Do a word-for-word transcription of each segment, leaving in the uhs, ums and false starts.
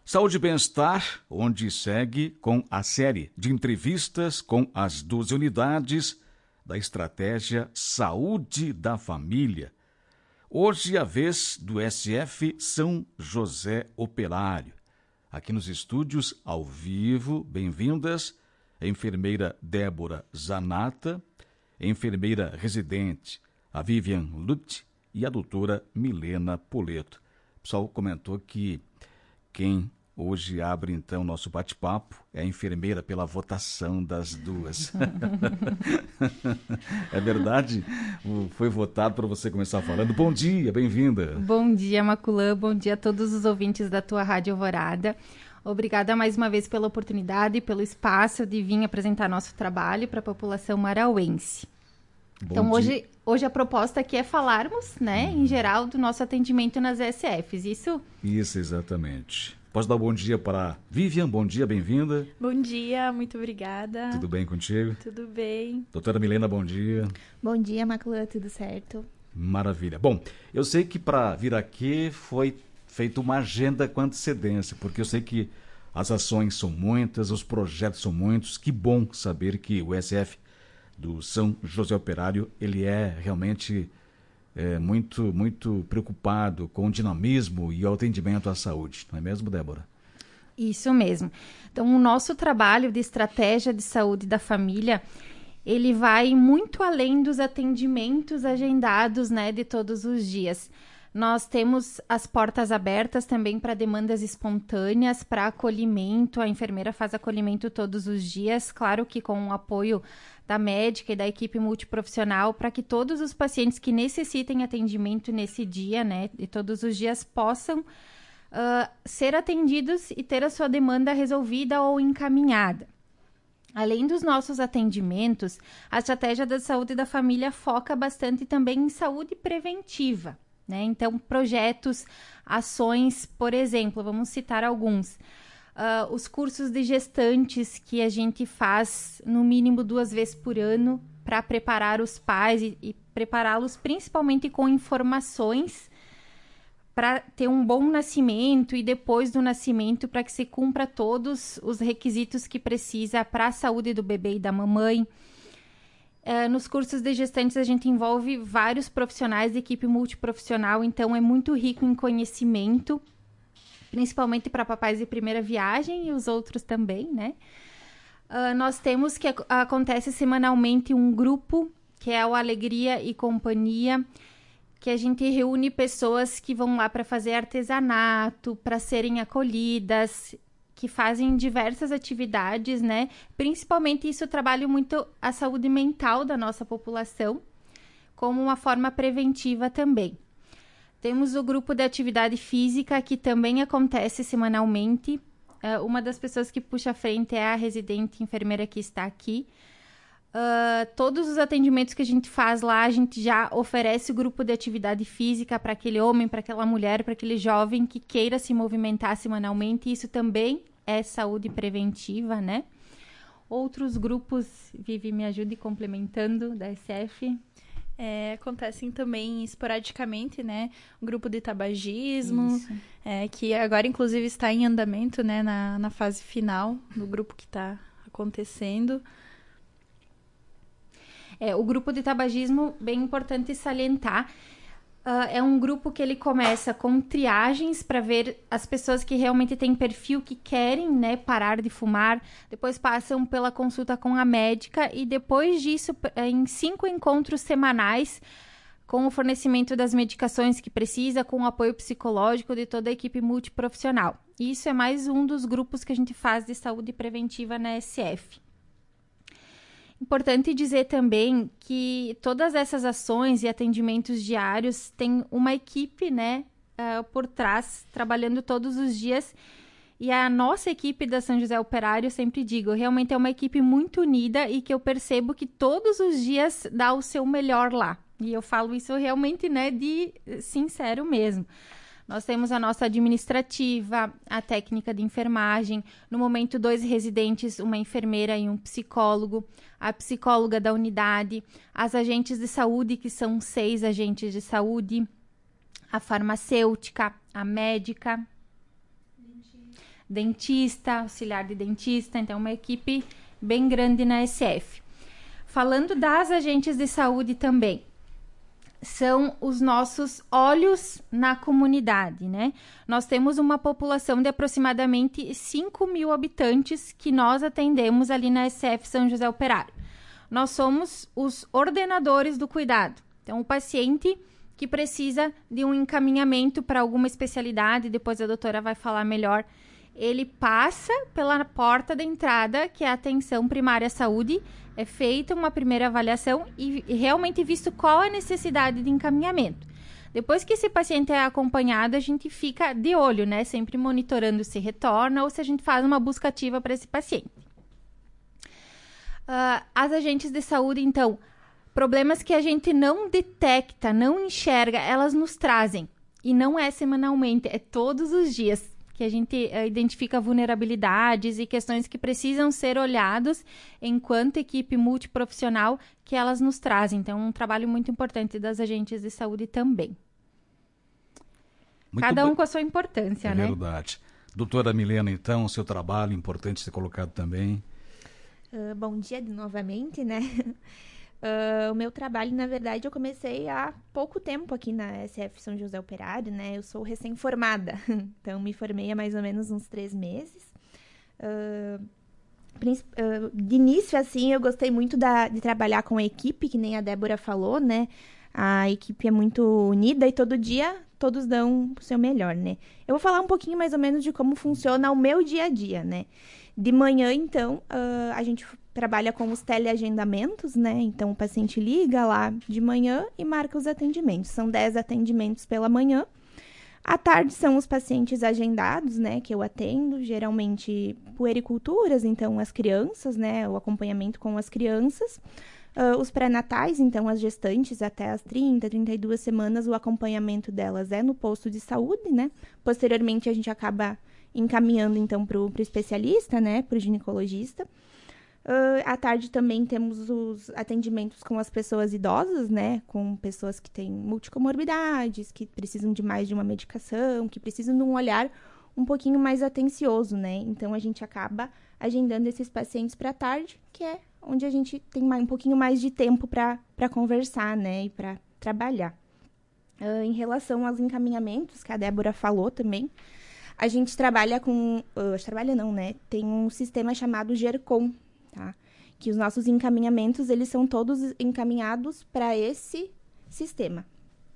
Saúde e Bem-Estar, onde segue com a série de entrevistas com as doze unidades da Estratégia Saúde da Família. Hoje, a vez do S F São José Operário. Aqui nos estúdios, ao vivo, bem-vindas, a enfermeira Débora Zanata, a enfermeira residente, a Vivian Lutt e a doutora Milena Poleto. O pessoal comentou que quem hoje abre, então, nosso bate-papo é a enfermeira pela votação das duas. É verdade? Foi votado para você começar falando. Bom dia, bem-vinda. Bom dia, Maculã. Bom dia a todos os ouvintes da tua Rádio Alvorada. Obrigada mais uma vez pela oportunidade e pelo espaço de vir apresentar nosso trabalho para a população marauense. Bom então, hoje, hoje a proposta aqui é falarmos, né, hum. em geral, do nosso atendimento nas E S Fs, isso? Isso, exatamente. Posso dar um bom dia para a Vivian? Bom dia, bem-vinda. Bom dia, muito obrigada. Tudo bem contigo? Tudo bem. Doutora Milena, bom dia. Bom dia, Maculã, tudo certo? Maravilha. Bom, eu sei que para vir aqui foi feita uma agenda com antecedência, porque eu sei que as ações são muitas, os projetos são muitos. Que bom saber que o S F do São José Operário, ele é realmente é, muito, muito preocupado com o dinamismo e o atendimento à saúde. Não é mesmo, Débora? Isso mesmo. Então, o nosso trabalho de estratégia de saúde da família, ele vai muito além dos atendimentos agendados, né, de todos os dias. Nós temos as portas abertas também para demandas espontâneas, para acolhimento. A enfermeira faz acolhimento todos os dias, claro que com o apoio da médica e da equipe multiprofissional, para que todos os pacientes que necessitem atendimento nesse dia, né, e todos os dias possam uh, ser atendidos e ter a sua demanda resolvida ou encaminhada. Além dos nossos atendimentos, a estratégia da saúde da família foca bastante também em saúde preventiva. Né? Então, projetos, ações, por exemplo, vamos citar alguns. Uh, os cursos de gestantes que a gente faz no mínimo duas vezes por ano para preparar os pais e, e prepará-los principalmente com informações para ter um bom nascimento e depois do nascimento para que se cumpra todos os requisitos que precisa para a saúde do bebê e da mamãe. Uh, nos cursos de gestantes a gente envolve vários profissionais de equipe multiprofissional, então é muito rico em conhecimento, principalmente para papais de primeira viagem e os outros também, né? Uh, nós temos que ac- acontece semanalmente um grupo, que é o Alegria e Companhia, que a gente reúne pessoas que vão lá para fazer artesanato, para serem acolhidas, que fazem diversas atividades, né? Principalmente isso trabalha muito a saúde mental da nossa população, como uma forma preventiva também. Temos o grupo de atividade física, que também acontece semanalmente. Uh, uma das pessoas que puxa a frente é a residente enfermeira que está aqui. Uh, todos os atendimentos que a gente faz lá, a gente já oferece o grupo de atividade física para aquele homem, para aquela mulher, para aquele jovem que queira se movimentar semanalmente. Isso também é saúde preventiva, né? Outros grupos, Vivi, me ajude complementando, da S F. É, acontecem também esporadicamente, né? Um grupo de tabagismo, é, que agora, inclusive, está em andamento, né? Na, na fase final do grupo que está acontecendo. É, o grupo de tabagismo, bem importante salientar, uh, é um grupo que ele começa com triagens para ver as pessoas que realmente têm perfil que querem, né, parar de fumar, depois passam pela consulta com a médica e depois disso, em cinco encontros semanais, com o fornecimento das medicações que precisa, com o apoio psicológico de toda a equipe multiprofissional. Isso é mais um dos grupos que a gente faz de saúde preventiva na S F. Importante dizer também que todas essas ações e atendimentos diários têm uma equipe, né, uh, por trás, trabalhando todos os dias. E a nossa equipe da São José Operário, eu sempre digo, realmente é uma equipe muito unida e que eu percebo que todos os dias dá o seu melhor lá. E eu falo isso realmente, né, de sincero mesmo. Nós temos a nossa administrativa, a técnica de enfermagem, no momento dois residentes, uma enfermeira e um psicólogo, a psicóloga da unidade, as agentes de saúde, que são seis agentes de saúde, a farmacêutica, a médica, Dentista, auxiliar de dentista, então uma equipe bem grande na S F. Falando das agentes de saúde também, são os nossos olhos na comunidade, né? Nós temos uma população de aproximadamente cinco mil habitantes que nós atendemos ali na S F São José Operário. Nós somos os ordenadores do cuidado. Então, o paciente que precisa de um encaminhamento para alguma especialidade, depois a doutora vai falar melhor, ele passa pela porta da entrada, que é a atenção primária à saúde, é feita uma primeira avaliação e, e realmente visto qual a necessidade de encaminhamento. Depois que esse paciente é acompanhado, a gente fica de olho, né? Sempre monitorando se retorna ou se a gente faz uma busca ativa para esse paciente. Uh, as agentes de saúde, então, problemas que a gente não detecta, não enxerga, elas nos trazem. E não é semanalmente, é todos os dias que a gente uh, identifica vulnerabilidades e questões que precisam ser olhados enquanto equipe multiprofissional que elas nos trazem. Então, um trabalho muito importante das agentes de saúde também. Muito Cada um ba... com a sua importância, é né? É verdade. Doutora Milena, então, o seu trabalho, importante ser colocado também. Uh, bom dia novamente, né? Uh, o meu trabalho, na verdade, eu comecei há pouco tempo aqui na S F São José Operário, né? Eu sou recém-formada, então me formei há mais ou menos uns três meses. Uh, uh, de início, assim, eu gostei muito da, de trabalhar com a equipe, que nem a Débora falou, né? A equipe é muito unida e todo dia todos dão o seu melhor, né? Eu vou falar um pouquinho mais ou menos de como funciona o meu dia a dia, né? De manhã, então, uh, a gente trabalha com os teleagendamentos, né? Então, o paciente liga lá de manhã e marca os atendimentos. São dez atendimentos pela manhã. À tarde são os pacientes agendados, né? Que eu atendo, geralmente puericulturas, então as crianças, né? O acompanhamento com as crianças. Uh, os pré-natais, então as gestantes até as trinta, trinta e duas semanas, o acompanhamento delas é no posto de saúde, né? Posteriormente, a gente acaba encaminhando, então, para o especialista, né? Para o ginecologista. Uh, à tarde também temos os atendimentos com as pessoas idosas, né? Com pessoas que têm multicomorbidades, que precisam de mais de uma medicação, que precisam de um olhar um pouquinho mais atencioso, né? Então, a gente acaba agendando esses pacientes para a tarde, que é onde a gente tem mais, um pouquinho mais de tempo para conversar, né? E para trabalhar. Uh, em relação aos encaminhamentos, que a Débora falou também, a gente trabalha com... Uh, trabalha não, né? Tem um sistema chamado GERCOM, tá? Que os nossos encaminhamentos, eles são todos encaminhados para esse sistema.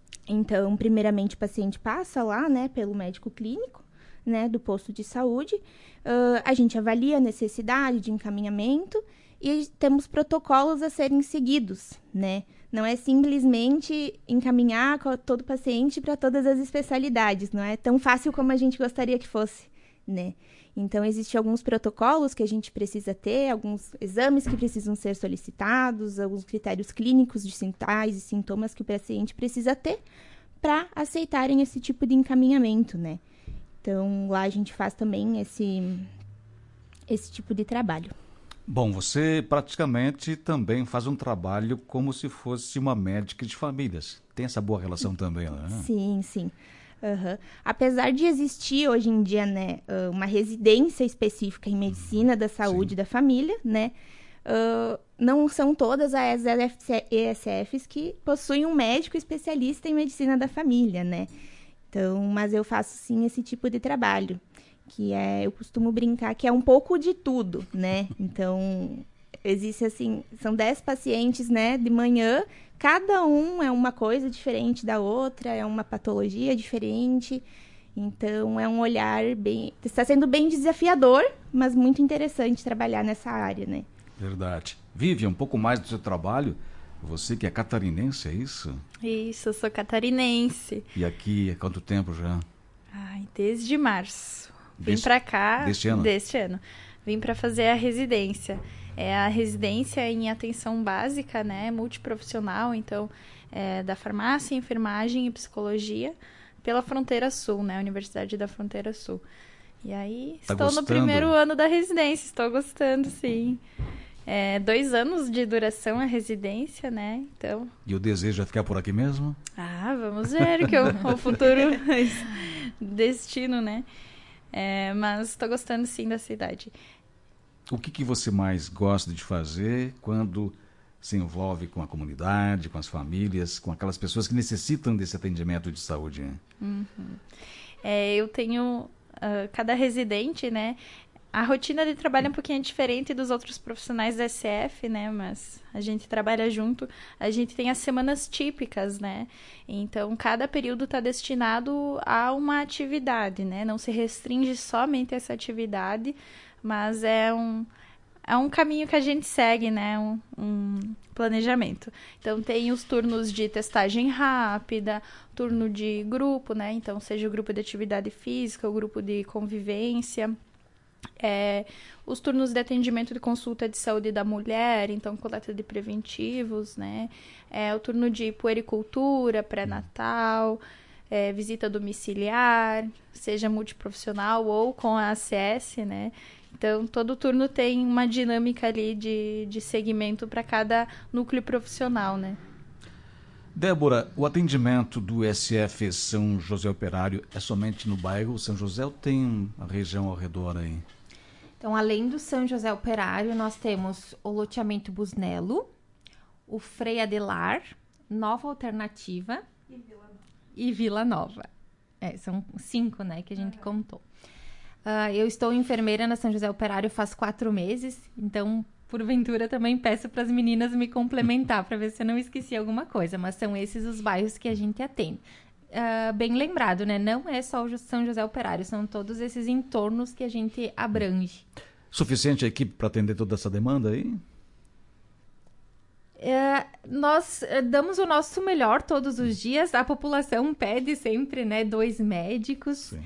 Então, primeiramente, o paciente passa lá, né? Pelo médico clínico, né? Do posto de saúde. Uh, a gente avalia a necessidade de encaminhamento e temos protocolos a serem seguidos, né? Não é simplesmente encaminhar todo paciente para todas as especialidades, não é tão fácil como a gente gostaria que fosse, né? Então, existem alguns protocolos que a gente precisa ter, alguns exames que precisam ser solicitados, alguns critérios clínicos de sinais e sintomas que o paciente precisa ter para aceitarem esse tipo de encaminhamento, né? Então, lá a gente faz também esse, esse tipo de trabalho. Bom, você praticamente também faz um trabalho como se fosse uma médica de famílias. Tem essa boa relação também, né? Sim, sim. Uhum. Apesar de existir hoje em dia, né, uma residência específica em medicina da saúde Sim. da família, né, uh, não são todas as E S Fs que possuem um médico especialista em medicina da família, né? Então, mas eu faço sim esse tipo de trabalho, que é, eu costumo brincar que é um pouco de tudo, né? Então, existe assim, são dez pacientes, né, de manhã, cada um é uma coisa diferente da outra, é uma patologia diferente, então é um olhar bem, está sendo bem desafiador, mas muito interessante trabalhar nessa área, né? Verdade. Vivian, um pouco mais do seu trabalho, você que é catarinense, é isso? Isso, eu sou catarinense. E aqui há quanto tempo já? Ai, desde março. Vim Deste, para cá deste ano? Deste ano. Vim para fazer a residência. É a residência em atenção básica, né, multiprofissional, então, é, da farmácia, enfermagem e psicologia, pela Fronteira Sul, né, Universidade da Fronteira Sul. E aí, tá estou gostando? no primeiro ano da residência, estou gostando, sim. É, dois anos de duração a residência, né, então... E o desejo é ficar por aqui mesmo? Ah, vamos ver, que o, o futuro destino, né. É, mas estou gostando sim da cidade. O que, que você mais gosta de fazer quando se envolve com a comunidade, com as famílias, com aquelas pessoas que necessitam desse atendimento de saúde? Uhum. É, eu tenho uh, cada residente, né? A rotina de trabalho é um pouquinho diferente dos outros profissionais da S F, né? Mas a gente trabalha junto. A gente tem as semanas típicas, né? Então, cada período está destinado a uma atividade, né? Não se restringe somente a essa atividade, mas é um, é um caminho que a gente segue, né? Um, um planejamento. Então, tem os turnos de testagem rápida, turno de grupo, né? Então, seja o grupo de atividade física, o grupo de convivência... É, os turnos de atendimento de consulta de saúde da mulher, então coleta de preventivos, né? É, o turno de puericultura, pré-natal, é, visita domiciliar, seja multiprofissional ou com a A C S, né? Então, todo turno tem uma dinâmica ali de, de segmento para cada núcleo profissional, né? Débora, o atendimento do S F São José Operário é somente no bairro São José ou tem a região ao redor aí? Então, além do São José Operário, nós temos o loteamento Busnello, o Frei Adelar, Nova Alternativa e Vila Nova. E Vila Nova. É, são cinco, né, que a gente uhum. contou. Uh, eu estou enfermeira na São José Operário faz quatro meses, então... Porventura, também peço para as meninas me complementar, para ver se eu não esqueci alguma coisa. Mas são esses os bairros que a gente atende. Uh, bem lembrado, né? Não é só o São José Operário, são todos esses entornos que a gente abrange. Suficiente a equipe para atender toda essa demanda aí? Uh, nós uh, damos o nosso melhor todos os dias. A população pede sempre, né, dois médicos. Sim.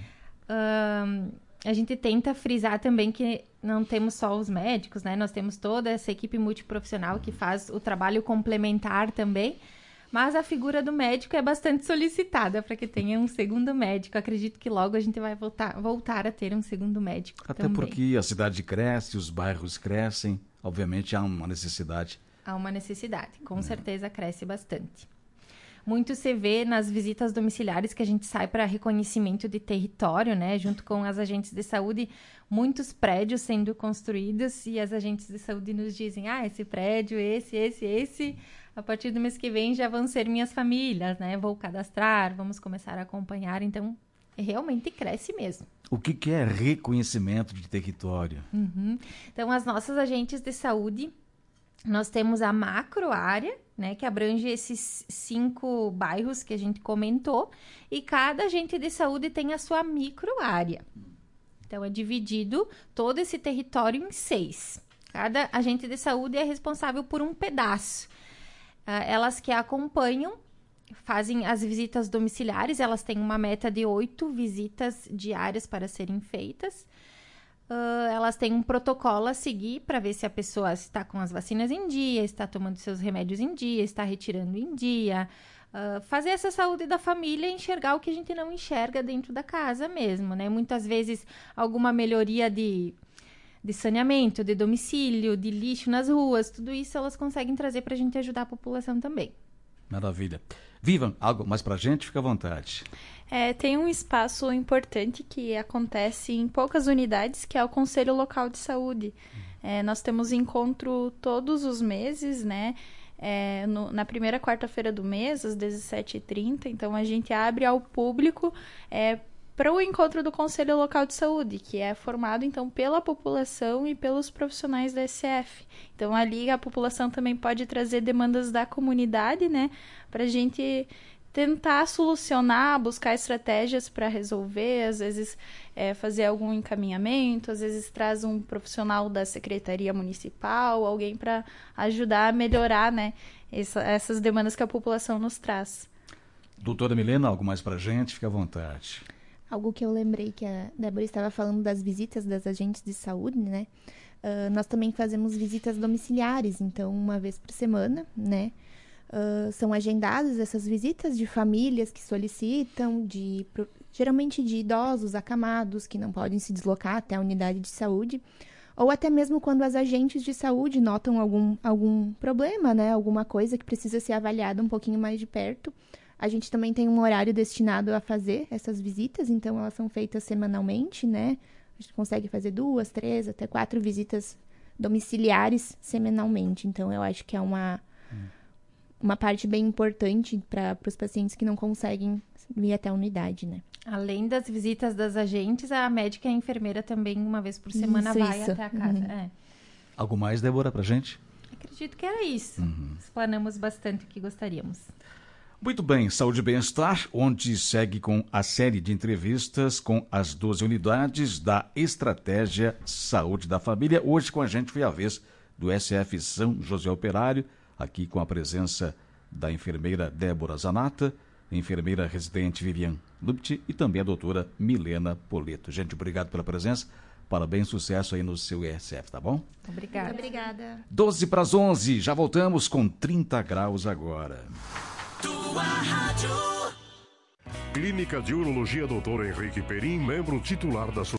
Uh, a gente tenta frisar também que não temos só os médicos, né? Nós temos toda essa equipe multiprofissional que faz o trabalho complementar também. Mas a figura do médico é bastante solicitada para que tenha um segundo médico. Acredito que logo a gente vai voltar, voltar a ter um segundo médico Até também. Porque a cidade cresce, os bairros crescem. Obviamente há uma necessidade. Há uma necessidade. Com hum. certeza cresce bastante. Muito se vê nas visitas domiciliares que a gente sai para reconhecimento de território, né? Junto com as agentes de saúde, muitos prédios sendo construídos e as agentes de saúde nos dizem, ah, esse prédio, esse, esse, esse, a partir do mês que vem já vão ser minhas famílias, né? Vou cadastrar, vamos começar a acompanhar, então realmente cresce mesmo. O que, que é reconhecimento de território? Uhum. Então, as nossas agentes de saúde, nós temos a macro área, né, que abrange esses cinco bairros que a gente comentou, e cada agente de saúde tem a sua micro área. Então, é dividido todo esse território em seis. Cada agente de saúde é responsável por um pedaço. Uh, elas que acompanham, fazem as visitas domiciliares, elas têm uma meta de oito visitas diárias para serem feitas. Uh, elas têm um protocolo a seguir para ver se a pessoa está com as vacinas em dia, está tomando seus remédios em dia, está retirando em dia. Uh, fazer essa saúde da família e enxergar o que a gente não enxerga dentro da casa mesmo, né? Muitas vezes alguma melhoria de, de saneamento, de domicílio, de lixo nas ruas, tudo isso elas conseguem trazer para a gente ajudar a população também. Maravilha. Vivam, algo mais para a gente? Fica à vontade. É, tem um espaço importante que acontece em poucas unidades, que é o Conselho Local de Saúde. É, nós temos encontro todos os meses, né? É, no, na primeira quarta-feira do mês, às dezessete e trinta. Então, a gente abre ao público é, para o encontro do Conselho Local de Saúde, que é formado, então, pela população e pelos profissionais da S F. Então, ali a população também pode trazer demandas da comunidade, né? Para a gente tentar solucionar, buscar estratégias para resolver, às vezes é, fazer algum encaminhamento, às vezes traz um profissional da Secretaria Municipal, alguém para ajudar a melhorar, né, essa, essas demandas que a população nos traz. Doutora Milena, algo mais para a gente? Fique à vontade. Algo que eu lembrei que a Débora estava falando das visitas das agentes de saúde, né? Uh, nós também fazemos visitas domiciliares, então uma vez por semana, né? Uh, são agendadas essas visitas de famílias que solicitam, de, geralmente de idosos acamados que não podem se deslocar até a unidade de saúde, ou até mesmo quando as agentes de saúde notam algum, algum problema, né, alguma coisa que precisa ser avaliada um pouquinho mais de perto, A gente também tem um horário destinado a fazer essas visitas, então elas são feitas semanalmente, né? A gente consegue fazer duas, três, até quatro visitas domiciliares semanalmente. Então, eu acho que é uma, hum. uma parte bem importante para os pacientes que não conseguem vir até a unidade, né? Além das visitas das agentes, a médica e a enfermeira também, uma vez por semana, isso, vai isso. até a casa. Uhum. É. Algo mais, Débora, pra gente? Acredito que era isso. Uhum. Explanamos bastante o que gostaríamos. Muito bem, Saúde e Bem-Estar, onde segue com a série de entrevistas com as doze unidades da Estratégia Saúde da Família. Hoje com a gente foi a vez do S F São José Operário, aqui com a presença da enfermeira Débora Zanata, enfermeira residente Vivian Lupt e também a doutora Milena Poleto. Gente, obrigado pela presença. Parabéns, sucesso aí no seu E S F, tá bom? Obrigada. Muito obrigada. doze para as onze, já voltamos com trinta graus agora. Tua rádio. Clínica de Urologia doutor Henrique Perim, membro titular da